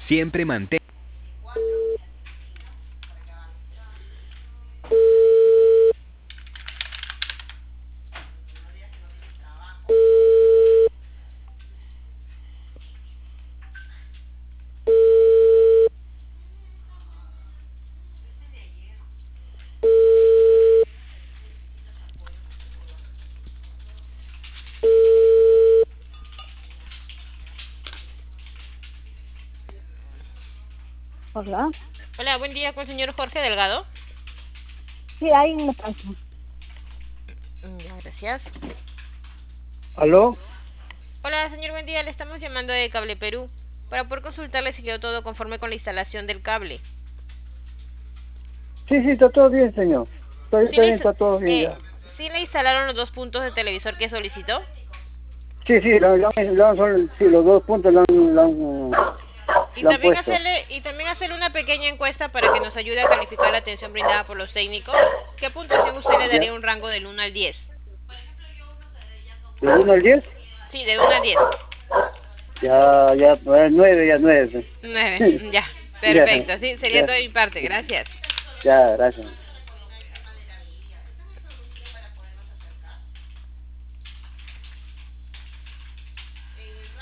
Siempre mantén. Hola. Hola, buen día con el señor Jorge Delgado. Sí, hay un paso. Ya, gracias. ¿Aló? Hola, señor, buen día. Le estamos llamando de Cable Perú para poder consultarle si quedó todo conforme con la instalación del cable. Sí, sí, está todo bien, señor. ¿Sí Está le, bien, ins- está todo bien ya. ¿Sí le instalaron los dos puntos de televisor que solicitó? Sí, sí, sí, los dos puntos lo han puesto. Y también hacerle una pequeña encuesta para que nos ayude a calificar la atención brindada por los técnicos. ¿Qué puntuación usted le ¿Ya? daría un rango del 1 al 10? ¿De 1 al 10? Sí, del 1 al 10. Ya, 9, ya 9. 9, ya. Ya, Perfecto, sí, sería ya, todo de mi parte. Gracias. ya, gracias.